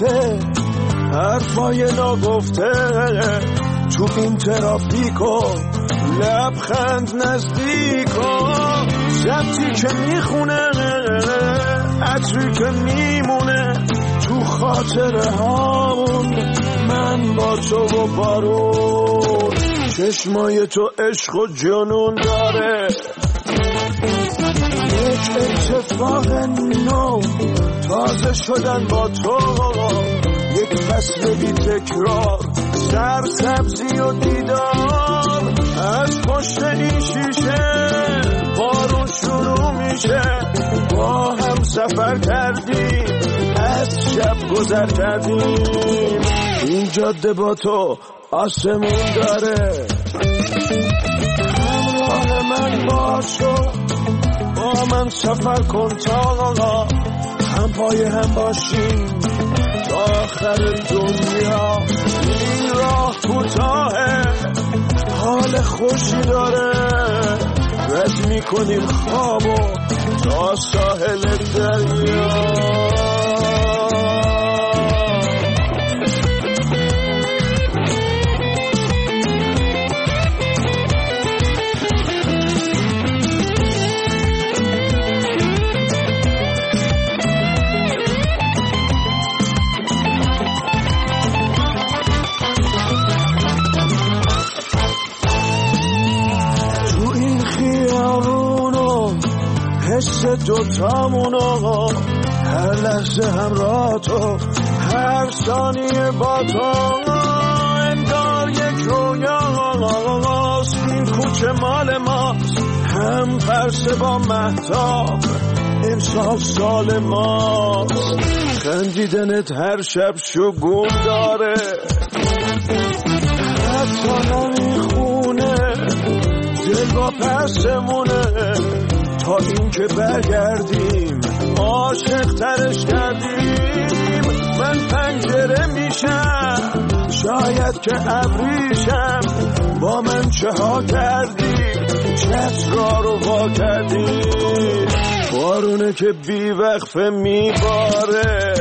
نرفته، حرفای نگفته تو این ترافیکو، لبخند نزدیکو، شبتی که میخونه، عطری که میمونه تو خاطره هامون، من با تو و بارون، چشمای تو عشق و جنون داره. یک اتفاق نو، تازه شدن با تو، یک فصل بی تکرار، سرسبزی و دیدار، از پشت این شیشه بارون شروع میشه، با هم سفر کردیم، از شب گذر کردیم، این جاده با تو آسمون داره. همراه من باشو، با من سفر کن تا هم پای هم باشیم تا آخر دنیا. این راه کوتاهه، حال خوشی داره، رد میکنیم خوابو تا ساحل دریا. حس دوتامونو، هر لحظه همراه تو، هر ثانیه با تو، انگار یک رویاست، این کوچه مال ماست، هم پرسه با مهتاب، امسال سال ماست، خندیدنت هر شب شگون داره، حتی نمیخونه دل با پسمونه، تا این که برگردیم عاشق ترش کردیم. من پنجره میشم، شاید که ابریشم، با من چه ها کردیم، چترا رو وا کردیم، بارونه که بی وقفه میباره.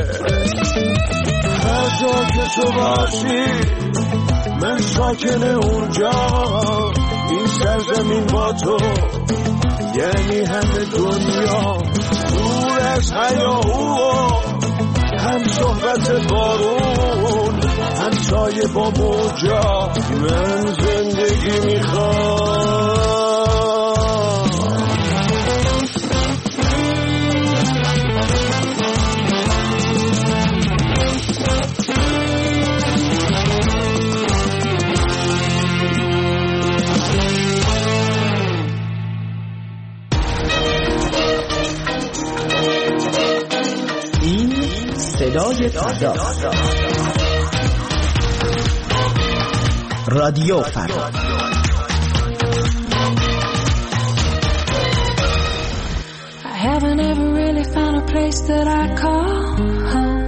هر جا که تو باشی من ساکن اونجا، این سرزمین با تو یعنی همه دنیا، دور از هیاهو، هم صحبت بارون، هم سایه با موجا، من زندگی میخوام. صدای فردا، رادیو فردا. I haven't ever really found a place that I call home.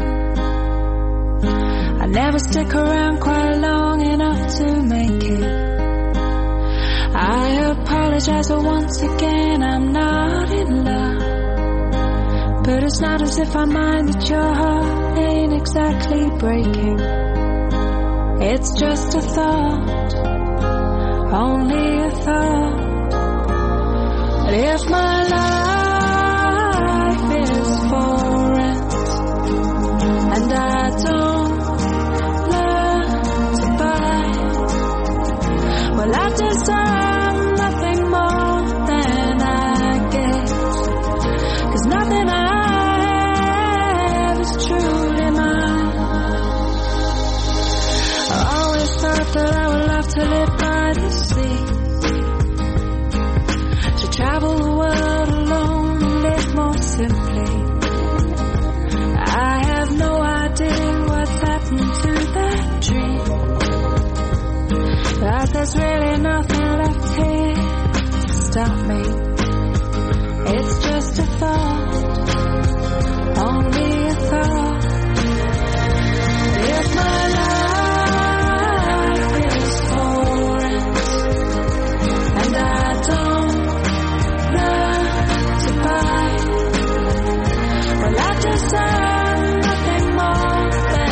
I never stick around quite long enough to make it. I apologize, but once again I'm not in love. But it's not as if I mind that your heart ain't exactly breaking. It's just a thought, only a thought. But if my life is for rent and I don't learn to buy, well I deserve nothing more than I get. 'Cause nothing I have is truly mine. I always thought that I would love to live by the sea, to travel the world alone and live more simply. I have no idea what's happened to that dream, but there's really nothing left here to stop me. It's just a thought, only a thought. If my life is for rent and I don't learn to buy, well I deserve nothing more than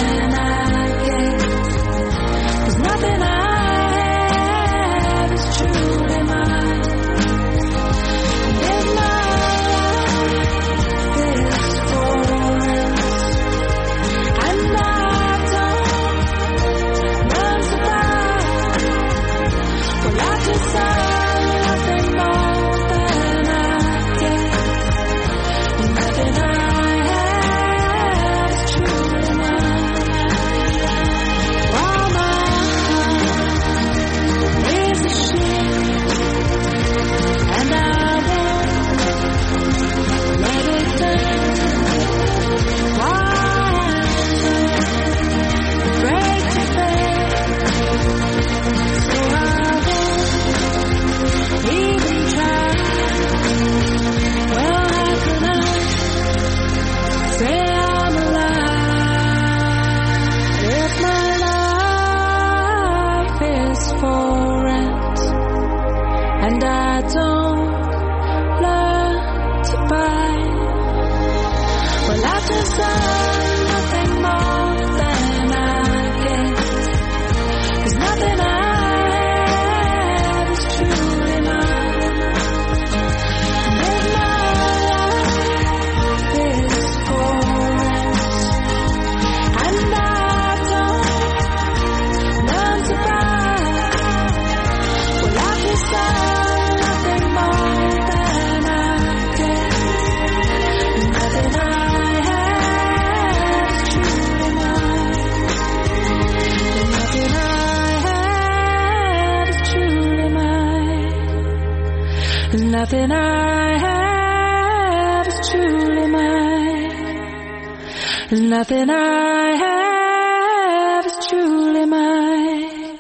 Nothing I have is truly mine. Nothing I have is truly mine.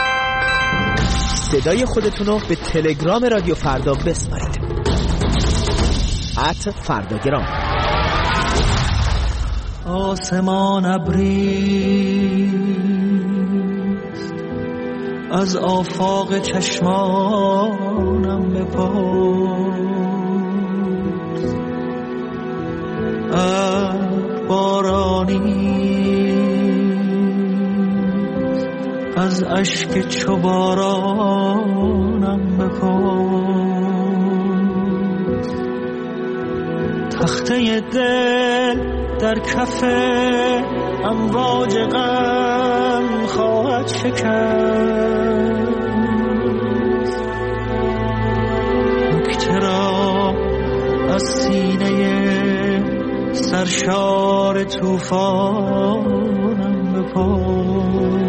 صدای خودتون رو به تلگرام رادیو فردا بسپارید. @فرداگرام. آسمان ابریست از آفاق چشمانم بپرس، بارانیست از اشک چو بارانم بپرس. تخته دل در کف امواج غم خواهد شکست، نکته را از سینه سرشار طوفانم بپرس.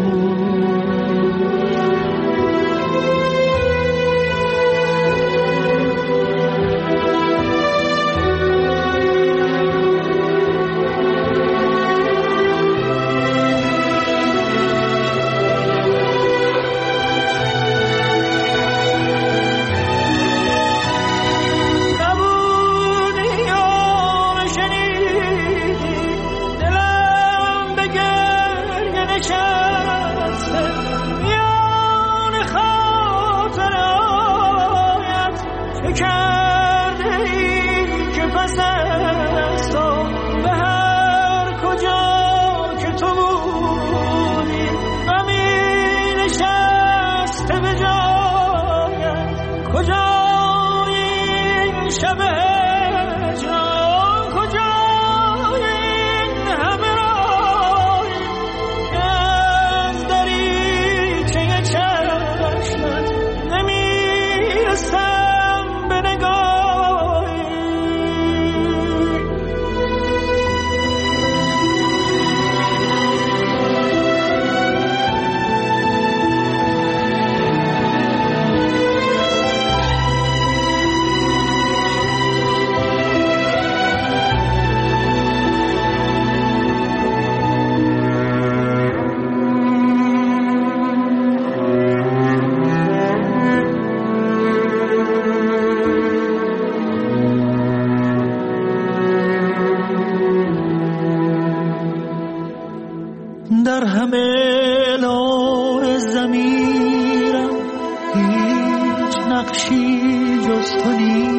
در همه لون ضمیرم هیچ نقشی جز تو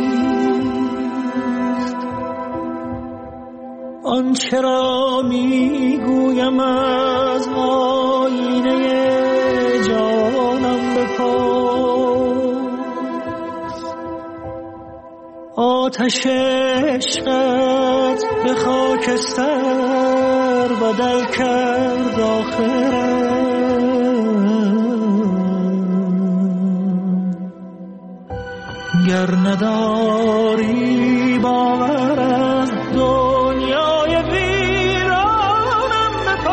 نیست. آنچه را میگویم از آینه جانم بپرس. آتش عشقت به خاکستر بدل کرد آخرم. گر نداری باور از دنیای ویرانم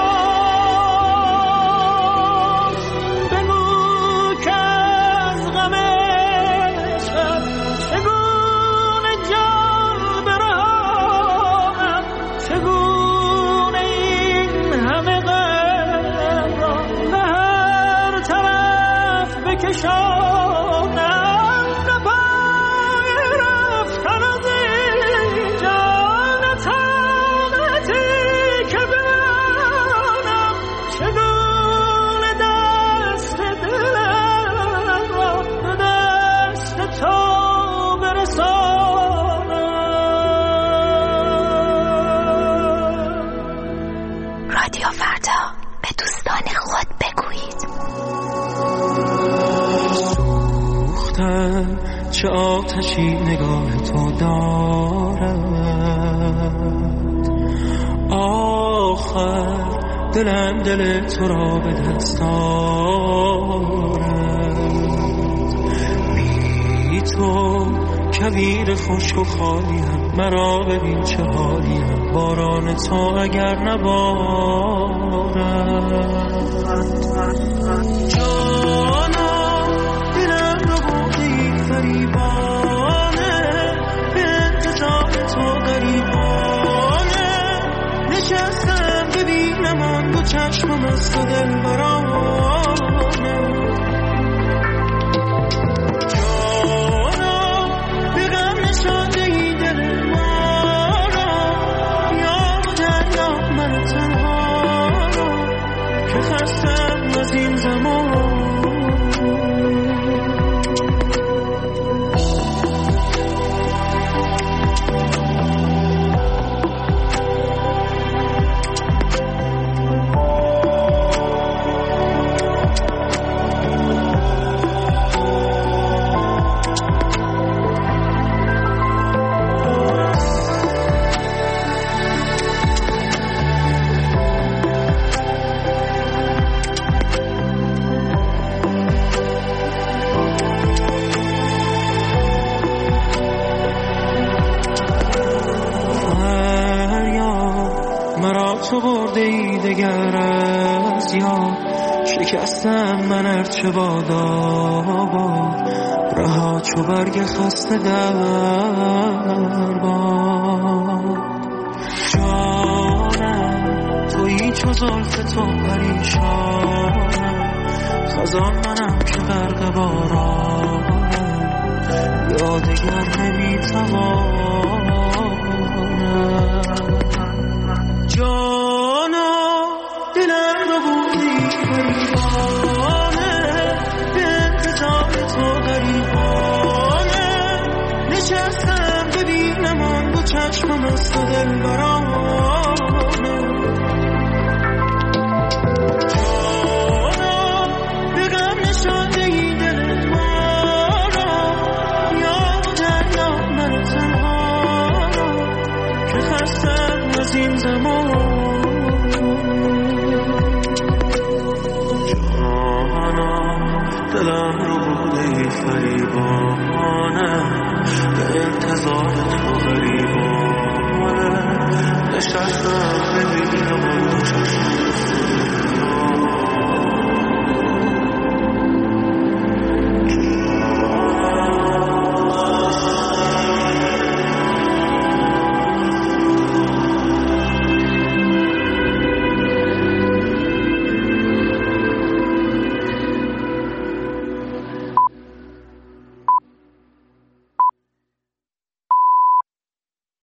بپرس. بگو که از غم عشقت چگونه جان برهانم، چگونه این همه غم را به هر طرف بکشانم. رادیو فردا، به دوستان خود بگویید. سوختم چه آتشی نگاه تو دارد، آخر دلم دل تو را به دست آرد. بی تو کویر خشک و خالیم، مرا ببین چه حالیم، باران تو اگر نبارد. جانم دلم رو بردی فریبانه، مست و دل برانه. جانا به غم نشانده ای دل ما را، یا دریا من تنها را که خستم از این زمان. تو برده ای دگر از یاد، شکستم من ارچه بادا باد، رها چو برگ خسته در باد. جانم تویی چو زلف تو پریشانم، خزان منم که غرق بارانم، یادگر نمیتوانم. جانا دلم رو بودی فریبانه، به انتظار تو غریبانه، نشستم ببینم آن دو چشمم است و دل برانه. جانا به غم نشانده ای دل ما را، یا دریا من تنها را که خستم از این زمان. دلم رو بوده فریبانه، به انتظار تو